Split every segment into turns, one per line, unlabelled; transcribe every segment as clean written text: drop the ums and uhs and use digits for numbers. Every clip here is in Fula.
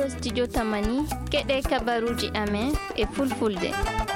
ɗo studio Tamani keɗe kabaruji amen e fulfulde.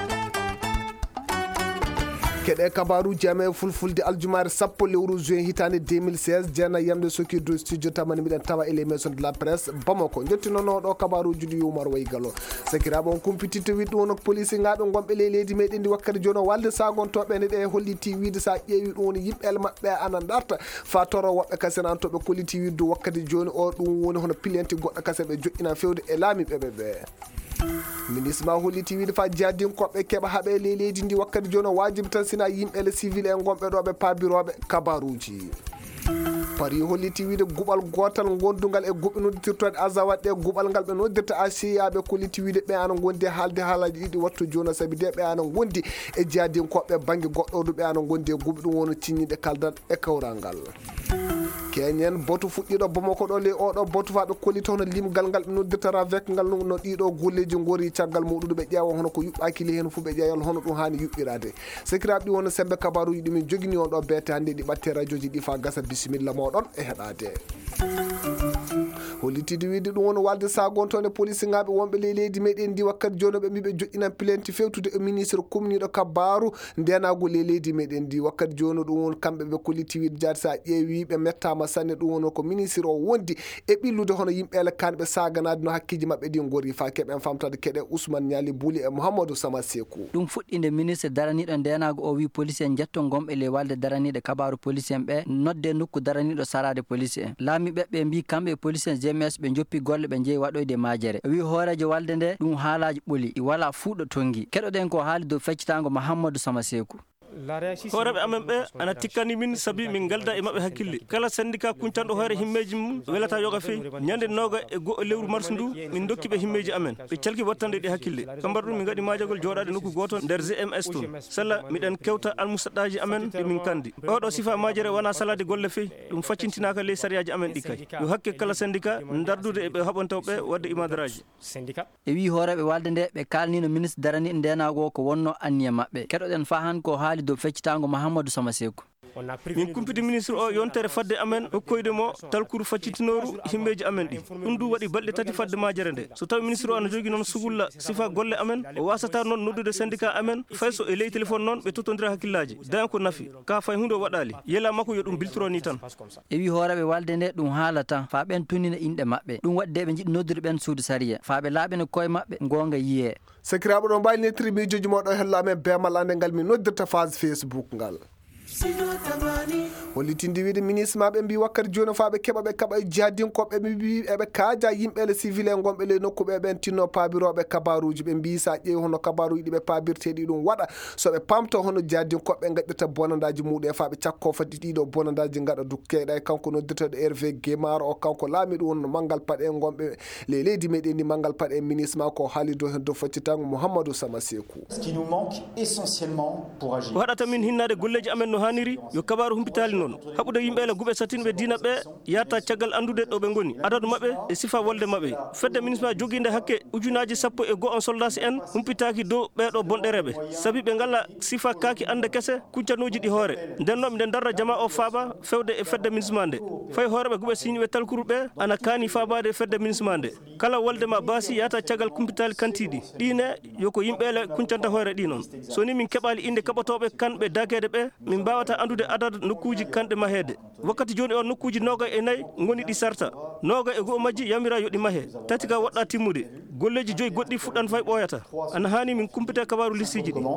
keɗe kabaruji amen fulfulde aljumare 10 lewru juin hitande 2016 jeena yamde sokirdu studio Tamani miɗen tawa ele maison de la presse Bamako jottinonoɗo kabaruji ɗi Oumar Waygalo sakiraɓe on kumpititto wiɗɗo won police ngaɓe gonɓe leydi meɗen ndi wakkati joni walde sagontoɓe ne ɗe holliti wiide sa ƴeewi ɗum woni yimɓele mabɓe ana darta fa toro woɓɓe kasen an toɓe kolliti widdu wakkati joni o ɗum woni hono pilenti goɗɗo kasen ɓe joƴƴina fewde e laamiɓeɓe ɓe ministre ma holliti wiide fa jadinkoɓe keɓa haaɓe leydi ndi wakkati joni wajibi tan sina yimɓele civil en gonɓe ɗo ɓe paabiroɓe kabaruji pari holliti wiide guɓal gotal gondugal e goɓɓe nodditirtoɗe azawat ɗe guɓal ngal ɓe noddirta ACA ɓe kolliti wiide ɓe ana gondi haalde haalaji ɗiɗi wattu joni saabi de ɓe ana gondi e jadinkoɓe banggue goɗɗo ɓe ana gondi e guɓe ɗum wono cinñiɗe kaldan e kawral ngal keñen botu fuɗɗiɗo Bamako ɗo le oɗo botu faɓe kollita hono limgal ngal ɓe noddirtara avec ngal no ɗiɗo golleji gori caggal muɗum ɓe ƴeewa hono ko yuɓɓaki li hen fo ɓe ƴeewal hono ɗum hani yuɓɓirade sekiraɓe ɗi woni sembe kabaruji ɗumin jogini on ɗo beete hannde ɗi ɓatte radio ji ɗi fa gasa bisimilla moɗon e heɗade hollitide wiide ɗum woni walde sagontone police ngaɓe wonɓe leydi meɗen ndi wakkati joni ɓe mbi ɓe joƴƴinan plainte fewtude e ministre communiɗo kabaru ndenago leydi meɗen ndi wakkati joni ɗum woni kamɓe ɓe kolliti wiide jaati sa ƴeewi ɓe mettama sanne ɗum woni ko ministre o wondi e ɓillude hono yimɓele kanɓe saganade no hakkiji mabɓe ɗi gori fa keɓen famtade keɗe Ousmane Niali Bouli e Mouhamadou Sama Sekou
ɗum fuɗɗinde ministre daraniɗo ndenago o wi police en jetto gomɓe le walde daraniɗe kabaru police en ɓe nodde nokku daraniɗo sarade police en laamiɓe ɓe mbi kamɓe police en GMS ɓe joppi golle ɓe jeeyi waɗoyde majere wi hoorejo walde nde ɗum haalaji ɓooli wala fuuɗo tongi keɗoɗen ko haali dow feccitago Mahamadou Sama Sekou
horeɓe amen ɓe ana tikkani min saabi min galda e mabɓe hakkille kala syndicat kuncanɗo hoore himmeji mum welata yoga feyi ñande noga e goho lewru mars ndu min dokki ɓe himmeji amen ɓe calki wattande ɗi hakkille kambar ɗum min gaɗi majagol joɗade nokku goto nder GMS toon salla miɗen kewta almusaɗaji amen ɗemin kandi oɗo sifa majere wona salade golle feyi ɗum faccintinaka ley sariyaji amen ɗi kay yo hakke kala syndicat dardude eɓe haɓantawɓe wadde imadaraji
e wi hooreɓe walde nde ɓe kalnino ministre daraniɗo ndenago ko wonno anniya mabɓe keɗoɗen fa han ko haali dow feccitago Mahamadou Sama Sekou
min kumpiti ministre o yontere fadde amen hokkoyde mo talkuru faccitinoru himɓeji amen ɗi ɗum du waɗi balɗe tati fadde majere nde so tawi ministre o ana jogui noon sugulla sifa golle amen o wasata noon noddude syndicat amen fay so e ley téléphone noon ɓe totodira hakkillaji daña ko nafi ka fay hunde o waɗali yela makko yo ɗum biltoroni tan
e wi hooreɓe walde nde ɗum haalata fa ɓen tunnina inɗe mabɓe ɗum waɗi de ɓe jiɗi noddude ɓen suudu sariya fa ɓe laaɓene koye mabɓe gonga yiye
sakiraɓe ɗo mbaynitiri mijoji moɗo hello amen bemal ande ngal min noddirta phase Facebook ngal hollitinde wiide ministre maɓe mbi wakkati joni fa ɓe keɓa ɓe kaɓa jadinkoɓe ɓe mbi eɓe kaaja yimɓele civil en gonɓe ley nokkuɓe ɓen tinno paabiroɓe kabaruji ɓe mbi sa ƴeewi hono kabaruji ɗi ɓe paabirteɗi ɗum waɗa soɓe pamta hono jadinkoɓe gaɗɗirta bonandaji muɗum e fa ɓe cakko fadde ɗiɗo bonandaji gaɗa dukkeɗa e kanko nodditoɗo Hervé Guémar o kanko laami ɗum wonno manggal paɗe en gonɓe ley leydi meɗen ni manggal paɗe en ministre ma ko haali dow hen dow faccitango Mouhamadou Sama Sekou
ko haɗata min hinnade golleji amen no haniri yo kabaru humpitali noon haɓude yimɓele guɓe satinɓe dina ɓe yatta caggal andude ɗo ɓe goni adadu mabɓe e sifa wolde mabɓe fedde ministre ma joguinde hakke ujunaji 10 soldat en humpitaki dow ɓeɗo bonɗereɓe saabi ɓe galla sifa kaaki ande kese kuncanoji ɗi hoore nden noon miɗen darra jama o faaba fewde e fedde ministre ma nde fay hooreɓe guɓe signiɓe talkuru ɓe ana kaani faabade e fedde ministre ma nde kala wolde ma baasi yata caggal kumpitali kantiɗi ɗine yoko yimɓele kuncanta hoore ɗi noon so ni min keɓali inde kaɓatoɓe kanɓe dakede ɓe min mbawata andude adadu nokkuji kanɗe mahede wakkati joni on nokkuji 24 goni ɗi sarta 2 majji yamira yo ɗi mahe tati ka woɗɗa timmude golleji 5 goɗɗi fuɗɗan fay ɓooyata ana hani min kumpite kabaru listiji ɗi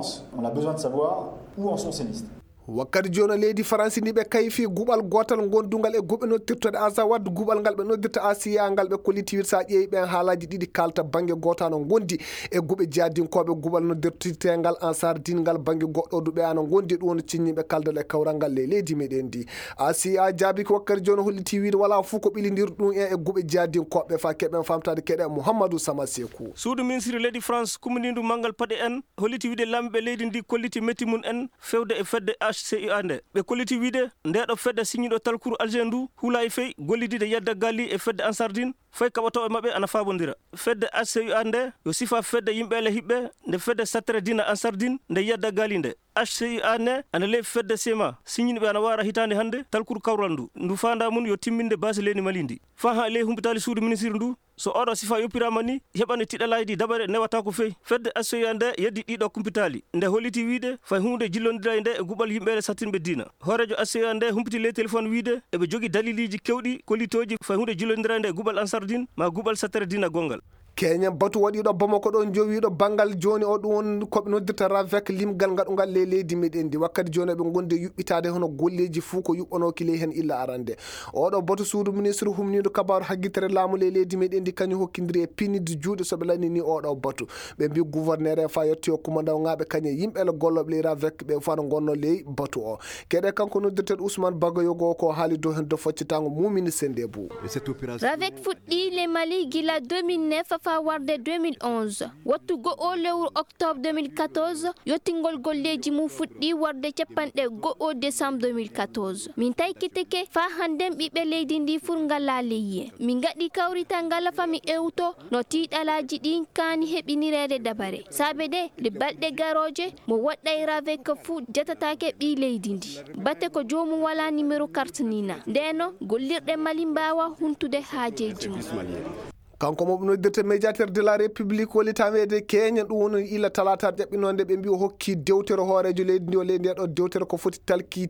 wakkati joni leydi France ni ɓe kayfi guɓal gotal gondugal e goɓe noddirtoɗe Azawad guɓal ngal ɓe noddirta ACA ngal ɓe kollitiwir sa ƴeewi ɓen haalaji ɗiɗi kalta banggue gotano gondi e goɓe jadinkoɓe guɓal noddirtegal Ansardine ngal banggue goɗɗo duɓe ano gondi ɗum woni cinñiɓe kaldal e kawral ngal le leydi meɗen ndi ACA jaabi ko wakkati joni holliti wiide wala fuu ko ɓilidir ɗum e goɓe jadinkoɓe fa keɓen famtade keɗe Mouhamadou Sama Sekou
suudu ministre leydi France kumnindu manggal paɗe en holliti wiide lamɓe leydi ndi kolliti metti mum en fewde e fedde HCA nde ɓe kolliti wiide ndeɗo fedde signiɗo talkuru Alger ndu huula e fey gollidide yadda galli e fedde Ansardine fay kaɓatoɓe mabɓe ana fabodira fedde HCA nde yo sifa fedde yimɓele hiɓɓe nde fedde sattere dina Ansardine nde yadda gali nde HCA ne ana le fedde sema signini be ana wara hitande hande talkur kawrandu ndu fanda mun yo timminde base leni malindi fa ha le humpitali suudu ministre ndu so oɗo sifa yoppirama ni heɓani tiɗalaydi dabare newata ko feyi fedde HCA nde yeddi ɗiɗo kumpitali nde holliti wiide fay hunde jillodira nde e guɓal yimɓeɓe sattinɓe dina horejo HCA nde humpiti le téléphone wiide eɓe jogui daliliji kewɗi kollitoji fay hunde jillodira nde e guɓal ansardine ma guɓal sattere dina gongal
Kenya batu waɗiɗo Bamako ɗon jowiɗo bangal joni o ɗum koɓe noddirta ravek limgal ngaɗugal leydi meɗen ndi wakkati joni ɓe gonde yuɓɓitade hono golleji fuu ko yuɓɓanoki ley hen illa arande oɗo boto suudu ministre humniɗo kabaru haggitere laamu leydi meɗen ndi kañum hokkidiri e pinide juuɗe soɓe lanini oɗo batu ɓe mbi gouverneur e fa yetti o kumandawngaɓe kañe yimɓele golloɓe ley ravek ɓe fano gonno ley batu o keɗe kanko noddirteɗo Ousmane Bagayogo ko haali dow hen do foccitago mumini sende bou
ravek fuɗɗi le Mali gila 2009 fa warde 2011 wattu go'o lewru octobre 2014 yottingol golleji mum fuɗɗi warde capanɗe go'o décembre 2014 min taykiteke fa handen ɓiɓɓe leydi ndi fur ngala leyye min gaɗi kawrital fa mi ewto no tiiɗalaji ɗin kani heɓinirede dabare saabe de le balɗe garoje mo waɗɗay ravek fuu jatatake ɓi leydi ndi batte ko jomum wala numéro carte nina ndeno gollirɗe Mali mbawa huntude haajeji mum
kanko mo noddirte médiateur de la république woli tamede Kenya ɗum woni illa talata ƴaɓɓinode ɓe mbi o hokki dewtere hoorejo leydi ndi o leydi ndeɗo dewtere ko foti talki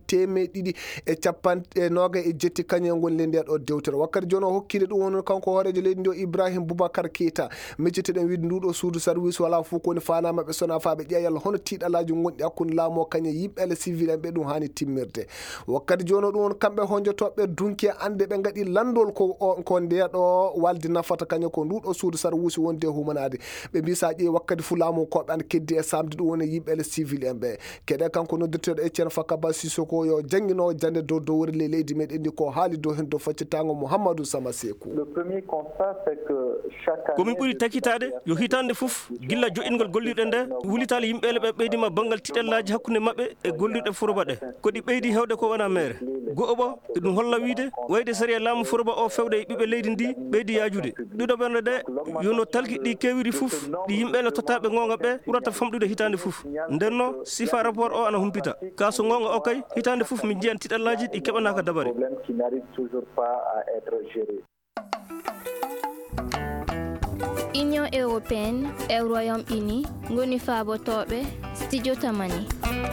250 kañum ngoni leydi ndeɗo dewtere wakkati joni o hokkide ɗum woni kanko hoorejo leydi ndi o Ibrahim Boubacar Keita micciteɗen wiide nduɗo suudu service wala fof koni fanamaɓe sona fa ɓe ƴeeyal hono tiiɗalaji gonɗi hakkude laamu o kañum yimɓele civil en ɓe ɗum hani timmirde wakkati joni ɗum woni kamɓe honjotoɓe dunki ande ɓe gaɗi landol ko ndeɗo walde nafata kañum ko nduɗo suudu sar wuusi wonde humanade ɓe mbi sa ƴeewi wakkati fulamu koɓe an keddi e samde ɗum woni yimɓele civil en ɓe keɗe kanko noddirteɗo Etienne Fakaba Sissoko yo jangguino jande dow dowri leydi meɗen ndi ko haali dow hen dow faccitago Mouhamadou Sama Sekou
komin ɓuuri takkitade yo hitande foof gilla joƴingol gollirɗe nde wulitali yimɓele ɓe ɓeydima banggal tiɗellaji hakkude mabɓe e gollirɗe foroba ɗe koɗi ɓeydi hewde ko wona mere go'o ɓo ɗum holla wiide wayde saria laamu foroba o fewde e ɓiɓɓe leydi ndi ɓeydi yajude ɗuɗo ɓernde ɗe yono talki ɗi kewiri fof ɗi yimɓele tottaɓe gonga ɓe ɓurata famɗude hitande fof ndenno sifa rapport o ana humpita ka so gonga o kay hitande fof min jiyan tiɗallaji ɗi keɓanaka dabare
Union européenne e Royaume-Uni ngoni faabotoɓe studio tamani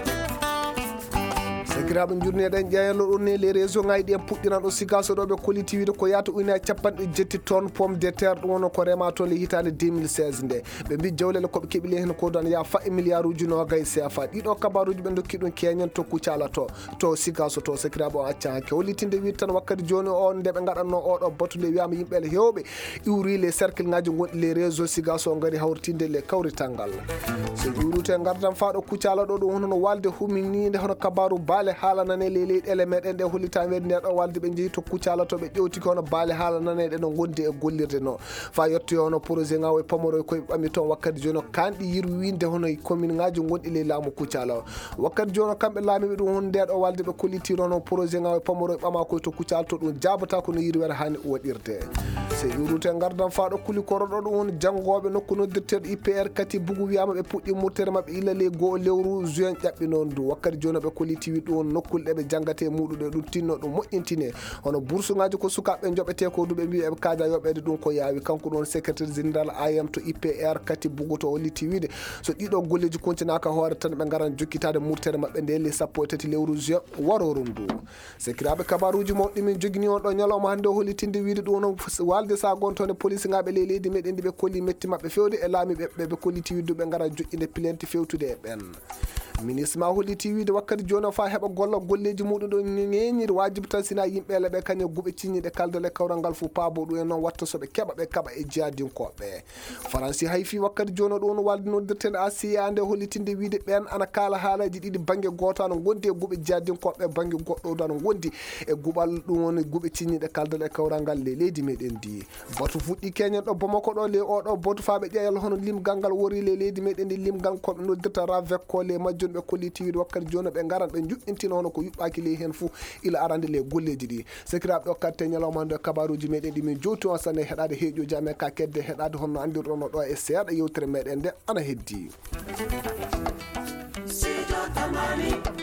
sakiraɓe jurneɗen ƴeeyano ɗon ne les région ngaji ɗi en puɗɗiran ɗo sigaso ɗo ɓe koliti wiide ko yata ujunnaje capanɗe jetti tonnes pomme de terre ɗum wonno ko rema toon le hitande 2016 nde ɓe mbi jawlele koɓe keeɓili hen ko dan ya fa e milliard uji nogay CFA ɗiɗo kabaruji ɓe dokki ɗum keñen to Kucala to sigaso to sakiraɓe o acca hakke hollitinde wiide tan wakkati joni o nde ɓe gaɗanno oɗo battude wiyama yimɓele hewɓe iwri les cercle ngaji gonɗi les réseau sigaso gaari hawrtinde le kawrital ngal so iwrute gardan faɗo Kucala ɗo ɗum hono walde huminide hono kabaru baale haalanane le leyɗele meɗen ɗe hollitameɗe ndeɗo walde ɓe jeeyi to Kucala to ɓe ƴewti hono baale haalananeɗe no gondi e gollirde no fa yetti hono projet ngawo e pamaro koye ɓami toon wakkati joni kanɗi yirwinde hono commune ngaji gonɗi ley laamu Kucala o wakkati joni kamɓe laamiɓe ɗum hono ndeɗo walde ɓe kollitino hono projet ngawo e pamaro e ɓama koye to Kucala to ɗum jabata kono yirwere hani waɗirde so iwrute gardan faɗo kulikoro ɗo ɗum woni janggoɓe nokku noddirteɗo IPR kati bugu wiyama ɓe puɗɗi murtere mabɓe illa ley goho lewru juin ƴaɓɓinon ndu wakkati joni ɓe kolliti wi ɗum nokkulɗe ɓe jangate muɗuɗe ɗum tinno ɗum moƴƴintine hono bourse ngaji ko sukaɓe joɓete ko duɓe mbi eɓe kaaja yoɓede ɗum ko yaawi kanko ɗon secrétaire général AM to IPR kati bugu to holliti wiide so ɗiɗo golleji kontinaka hoore tan ɓe garan jokkitade murtere mabɓe nde le 13 lewru juin waroru ndu sekiraɓe kabaruji mawɗi min jogini on ɗo ñalawma hannde o hollitinde wiide ɗum non walde sa gontone police ngaɓe ley leydi meɗen ndi ɓe kolli metti mabɓe fewde e laamiɓe ɓe kolliti wiide ɓe gara joƴƴinde plainte fewtude e ɓen ministre ma holliti wiide wakkati joni fa heɓa golla golleji muɗum ɗo ñeñiri wajibi tan sina yimɓele ɓe kañum guɓe ciññiɗe kaldale kawral ngal fof paabo ɗum en noon watta soɓe keɓa ɓe kaɓa e jeyadinkoɓe faransi hay fi wakkati joni ɗo no walde noddirten ACA nde hollitinde wiide ɓen ana kaala haalaji ɗiɗi banggue goto ano gondi e guɓe jeyadinkoɓe banggue goɗɗo ɗo ano gondi e guɓal ɗum woni guɓe ciññiɗe kaldale kawral ngal le leydi meɗen ndi batu fuɗɗi keñen ɗo Bamako ɗo le oɗo botu faɓe ƴeeyal hono limgal ngal wori le leydi meɗen ndi limgal koɓe noddirta ravek ko le majjum ɓe kolliti wiide wakkati joni ɓe garan ɓe juɓɓintino hono ko yuɓɓaki ley hen fou ila arande le golleji ɗi sekiraɓe ɗo katte ñalawma nde kabaruji meɗen ɗi min jowti on sanne heɗade heeƴoji amen ka kedde heɗade honno andirɗon ɗo e seeɗa yewtere meɗen nde ana heddi
Mali.